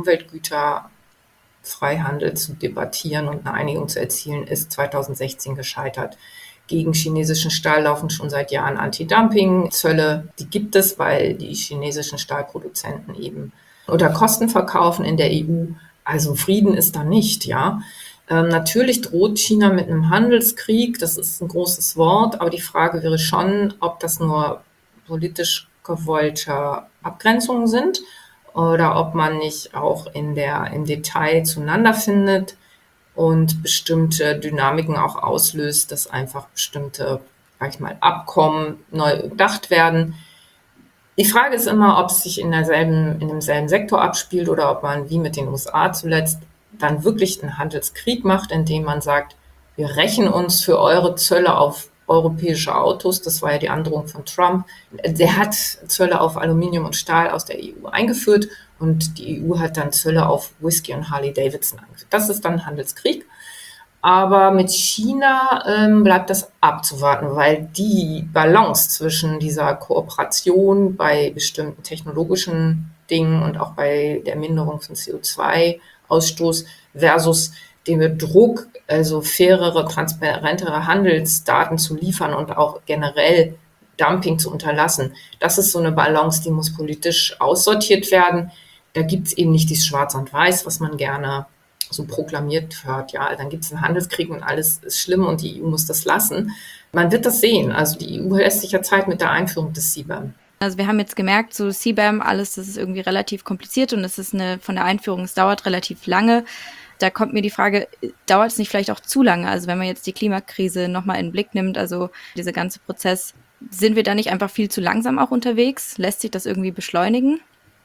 S1: Umweltgüterfreihandel zu debattieren und eine Einigung zu erzielen, ist zweitausendsechzehn gescheitert. Gegen chinesischen Stahl laufen schon seit Jahren Anti-Dumping-Zölle. Die gibt es, weil die chinesischen Stahlproduzenten eben unter Kosten verkaufen in der E U. Also Frieden ist da nicht, ja. Ähm, natürlich droht China mit einem Handelskrieg, das ist ein großes Wort, aber die Frage wäre schon, ob das nur politisch gewollte Abgrenzungen sind oder ob man nicht auch in der, im Detail zueinander findet und bestimmte Dynamiken auch auslöst, dass einfach bestimmte, sag ich mal, Abkommen neu gedacht werden. Die Frage ist immer, ob es sich in derselben, in demselben Sektor abspielt oder ob man, wie mit den U S A zuletzt, dann wirklich einen Handelskrieg macht, indem man sagt, wir rächen uns für eure Zölle auf europäische Autos. Das war ja die Androhung von Trump. Der hat Zölle auf Aluminium und Stahl aus der E U eingeführt und die E U hat dann Zölle auf Whisky und Harley Davidson eingeführt. Das ist dann ein Handelskrieg. Aber mit China ähm, bleibt das abzuwarten, weil die Balance zwischen dieser Kooperation bei bestimmten technologischen Dingen und auch bei der Minderung von C O zwei Ausstoß versus dem Druck, also fairere, transparentere Handelsdaten zu liefern und auch generell Dumping zu unterlassen. Das ist so eine Balance, die muss politisch aussortiert werden. Da gibt es eben nicht dieses Schwarz und Weiß, was man gerne so proklamiert hört. Ja, dann gibt es einen Handelskrieg und alles ist schlimm und die E U muss das lassen. Man wird das sehen. Also die E U lässt sich ja Zeit mit der Einführung des C B A M.
S2: Also wir haben jetzt gemerkt, so C B A M, alles, das ist irgendwie relativ kompliziert und es ist eine, von der Einführung, es dauert relativ lange. Da kommt mir die Frage, dauert es nicht vielleicht auch zu lange? Also wenn man jetzt die Klimakrise nochmal in den Blick nimmt, also dieser ganze Prozess, sind wir da nicht einfach viel zu langsam auch unterwegs? Lässt sich das irgendwie beschleunigen?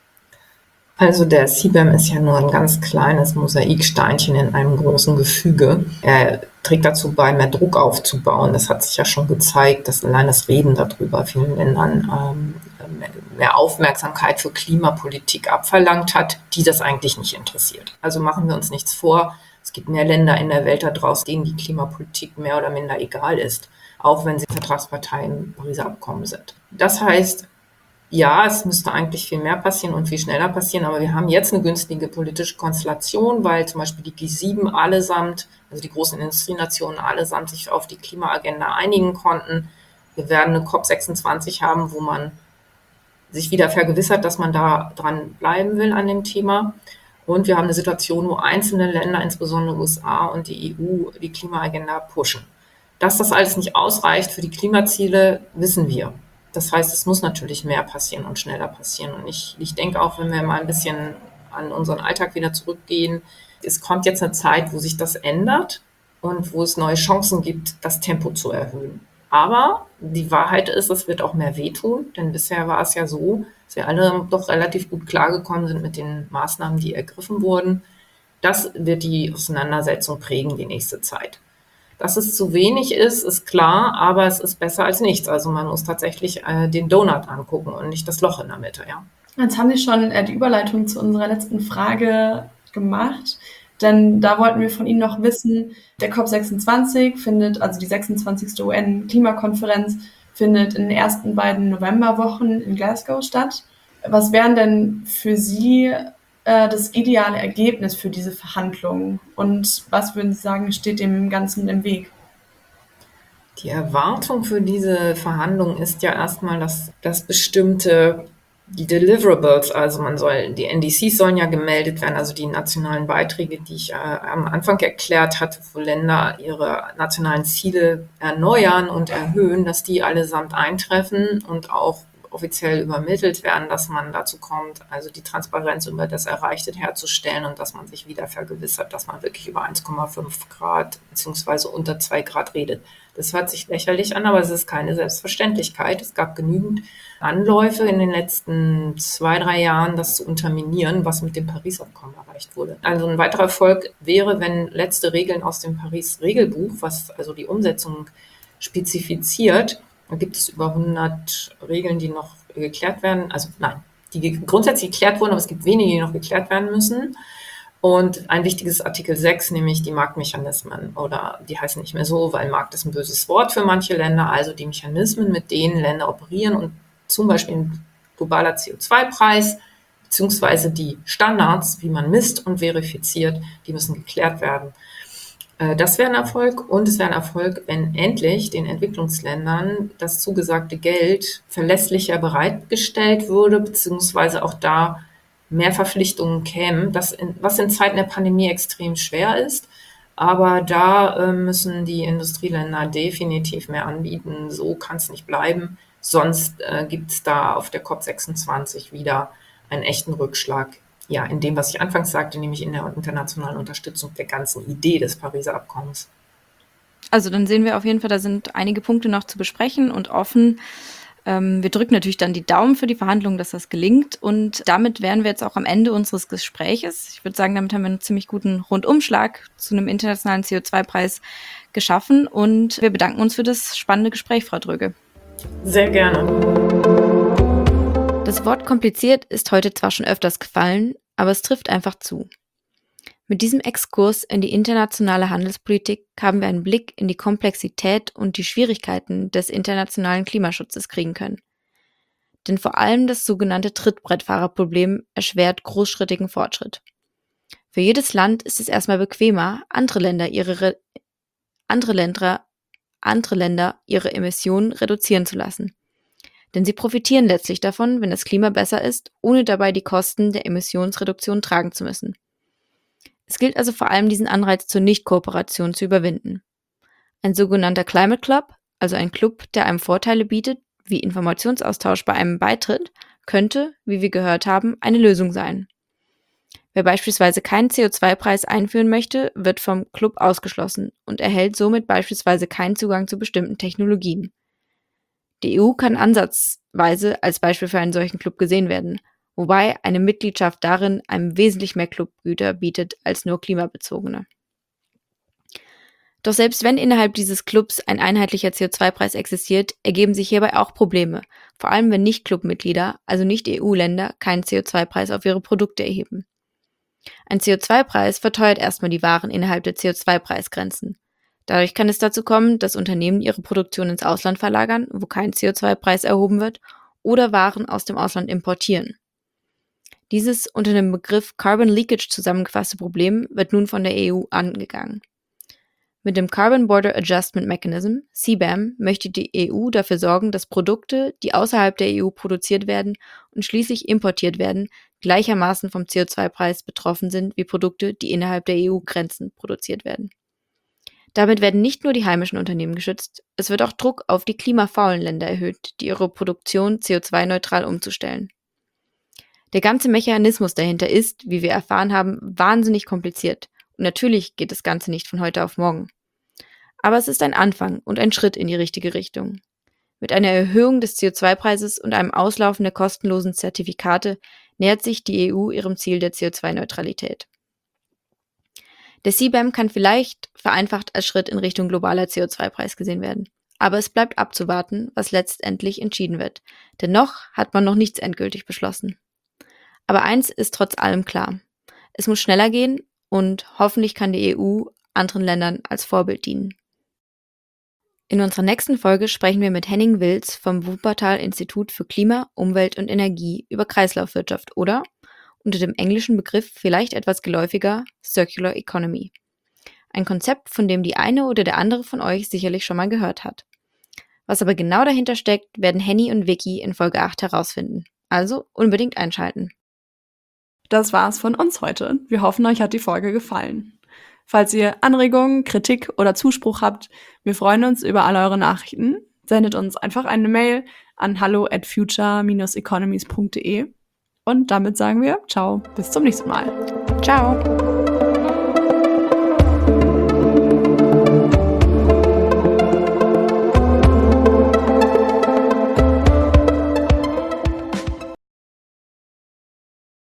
S1: Also der C B A M ist ja nur ein ganz kleines Mosaiksteinchen in einem großen Gefüge. Er trägt dazu bei, mehr Druck aufzubauen. Das hat sich ja schon gezeigt, dass allein das Reden darüber vielen Ländern ähm, mehr Aufmerksamkeit für Klimapolitik abverlangt hat, die das eigentlich nicht interessiert. Also machen wir uns nichts vor. Es gibt mehr Länder in der Welt da draußen, denen die Klimapolitik mehr oder minder egal ist, auch wenn sie Vertragspartei im Pariser Abkommen sind. Das heißt, ja, es müsste eigentlich viel mehr passieren und viel schneller passieren, aber wir haben jetzt eine günstige politische Konstellation, weil zum Beispiel die G sieben allesamt, also die großen Industrienationen allesamt sich auf die Klimaagenda einigen konnten. Wir werden eine COP sechsundzwanzig haben, wo man sich wieder vergewissert, dass man da dran bleiben will an dem Thema. Und wir haben eine Situation, wo einzelne Länder, insbesondere U S A und die E U, die Klimaagenda pushen. Dass das alles nicht ausreicht für die Klimaziele, wissen wir. Das heißt, es muss natürlich mehr passieren und schneller passieren. Und ich, ich denke auch, wenn wir mal ein bisschen an unseren Alltag wieder zurückgehen, es kommt jetzt eine Zeit, wo sich das ändert und wo es neue Chancen gibt, das Tempo zu erhöhen. Aber die Wahrheit ist, es wird auch mehr wehtun, denn bisher war es ja so, dass wir alle doch relativ gut klargekommen sind mit den Maßnahmen, die ergriffen wurden. Das wird die Auseinandersetzung prägen die nächste Zeit. Dass es zu wenig ist, ist klar, aber es ist besser als nichts. Also man muss tatsächlich äh, den Donut angucken und nicht das Loch in der Mitte, ja.
S3: Jetzt haben Sie schon äh, die Überleitung zu unserer letzten Frage gemacht, denn da wollten wir von Ihnen noch wissen, der COP sechsundzwanzig findet, also die sechsundzwanzigste U N-Klimakonferenz, findet in den ersten beiden Novemberwochen in Glasgow statt. Was wären denn für Sie äh, das ideale Ergebnis für diese Verhandlungen und was würden Sie sagen, steht dem Ganzen im Weg?
S1: Die Erwartung für diese Verhandlungen ist ja erstmal, dass, dass bestimmte, die Deliverables, also man soll, die N D Cs sollen ja gemeldet werden, also die nationalen Beiträge, die ich äh, am Anfang erklärt hatte, wo Länder ihre nationalen Ziele erneuern und erhöhen, dass die allesamt eintreffen und auch offiziell übermittelt werden, dass man dazu kommt, also die Transparenz über das Erreichte herzustellen und dass man sich wieder vergewissert, dass man wirklich über eins Komma fünf Grad beziehungsweise unter zwei Grad redet. Das hört sich lächerlich an, aber es ist keine Selbstverständlichkeit. Es gab genügend Anläufe in den letzten zwei, drei Jahren, das zu unterminieren, was mit dem Paris-Abkommen erreicht wurde. Also ein weiterer Erfolg wäre, wenn letzte Regeln aus dem Paris-Regelbuch, was also die Umsetzung spezifiziert, da gibt es über hundert Regeln, die noch geklärt werden. Also nein, die grundsätzlich geklärt wurden, aber es gibt wenige, die noch geklärt werden müssen. Und ein wichtiges Artikel sechs, nämlich die Marktmechanismen, oder die heißen nicht mehr so, weil Markt ist ein böses Wort für manche Länder, also die Mechanismen, mit denen Länder operieren und zum Beispiel ein globaler C O zwei Preis beziehungsweise die Standards, wie man misst und verifiziert, die müssen geklärt werden. Das wäre ein Erfolg und es wäre ein Erfolg, wenn endlich den Entwicklungsländern das zugesagte Geld verlässlicher bereitgestellt würde, beziehungsweise auch da mehr Verpflichtungen kämen, das in, was in Zeiten der Pandemie extrem schwer ist. Aber da äh, müssen die Industrieländer definitiv mehr anbieten. So kann es nicht bleiben. Sonst äh, gibt es da auf der COP sechsundzwanzig wieder einen echten Rückschlag. Ja, in dem, was ich anfangs sagte, nämlich in der internationalen Unterstützung der ganzen Idee des Pariser Abkommens.
S2: Also dann sehen wir auf jeden Fall, da sind einige Punkte noch zu besprechen und offen. Ähm, wir drücken natürlich dann die Daumen für die Verhandlungen, dass das gelingt. Und damit wären wir jetzt auch am Ende unseres Gespräches. Ich würde sagen, damit haben wir einen ziemlich guten Rundumschlag zu einem internationalen C O zwei Preis geschaffen. Und wir bedanken uns für das spannende Gespräch, Frau Dröge.
S1: Sehr gerne.
S2: Das Wort kompliziert ist heute zwar schon öfters gefallen, aber es trifft einfach zu. Mit diesem Exkurs in die internationale Handelspolitik haben wir einen Blick in die Komplexität und die Schwierigkeiten des internationalen Klimaschutzes kriegen können. Denn vor allem das sogenannte Trittbrettfahrerproblem erschwert großschrittigen Fortschritt. Für jedes Land ist es erstmal bequemer, andere Länder ihre, andere Länder, andere Länder ihre Emissionen reduzieren zu lassen. Denn sie profitieren letztlich davon, wenn das Klima besser ist, ohne dabei die Kosten der Emissionsreduktion tragen zu müssen. Es gilt also vor allem, diesen Anreiz zur Nicht-Kooperation zu überwinden. Ein sogenannter Climate Club, also ein Club, der einem Vorteile bietet, wie Informationsaustausch bei einem Beitritt, könnte, wie wir gehört haben, eine Lösung sein. Wer beispielsweise keinen C O zwei Preis einführen möchte, wird vom Club ausgeschlossen und erhält somit beispielsweise keinen Zugang zu bestimmten Technologien. Die E U kann ansatzweise als Beispiel für einen solchen Club gesehen werden, wobei eine Mitgliedschaft darin einem wesentlich mehr Clubgüter bietet als nur klimabezogene. Doch selbst wenn innerhalb dieses Clubs ein einheitlicher C O zwei Preis existiert, ergeben sich hierbei auch Probleme, vor allem wenn Nicht-Clubmitglieder, also Nicht-E U-Länder, keinen C O zwei Preis auf ihre Produkte erheben. Ein C O zwei Preis verteuert erstmal die Waren innerhalb der C O zwei Preisgrenzen. Dadurch kann es dazu kommen, dass Unternehmen ihre Produktion ins Ausland verlagern, wo kein C O zwei Preis erhoben wird, oder Waren aus dem Ausland importieren. Dieses unter dem Begriff Carbon Leakage zusammengefasste Problem wird nun von der E U angegangen. Mit dem Carbon Border Adjustment Mechanism, C B A M, möchte die E U dafür sorgen, dass Produkte, die außerhalb der E U produziert werden und schließlich importiert werden, gleichermaßen vom C O zwei Preis betroffen sind wie Produkte, die innerhalb der E U-Grenzen produziert werden. Damit werden nicht nur die heimischen Unternehmen geschützt, es wird auch Druck auf die klimafaulen Länder erhöht, die ihre Produktion C O zwei neutral umzustellen. Der ganze Mechanismus dahinter ist, wie wir erfahren haben, wahnsinnig kompliziert. Und natürlich geht das Ganze nicht von heute auf morgen. Aber es ist ein Anfang und ein Schritt in die richtige Richtung. Mit einer Erhöhung des C O zwei Preises und einem Auslaufen der kostenlosen Zertifikate nähert sich die E U ihrem Ziel der C O zwei Neutralität. Der C B A M kann vielleicht vereinfacht als Schritt in Richtung globaler C O zwei Preis gesehen werden. Aber es bleibt abzuwarten, was letztendlich entschieden wird. Denn noch hat man noch nichts endgültig beschlossen. Aber eins ist trotz allem klar. Es muss schneller gehen und hoffentlich kann die E U anderen Ländern als Vorbild dienen. In unserer nächsten Folge sprechen wir mit Henning Wilz vom Wuppertal-Institut für Klima, Umwelt und Energie über Kreislaufwirtschaft oder, unter dem englischen Begriff vielleicht etwas geläufiger, Circular Economy. Ein Konzept, von dem die eine oder der andere von euch sicherlich schon mal gehört hat. Was aber genau dahinter steckt, werden Henny und Vicky in Folge acht herausfinden. Also unbedingt einschalten.
S3: Das war's von uns heute. Wir hoffen, euch hat die Folge gefallen. Falls ihr Anregungen, Kritik oder Zuspruch habt, wir freuen uns über all eure Nachrichten. Sendet uns einfach eine Mail an hallo at future dash economies punkt de und damit sagen wir ciao, bis zum nächsten Mal.
S2: Ciao!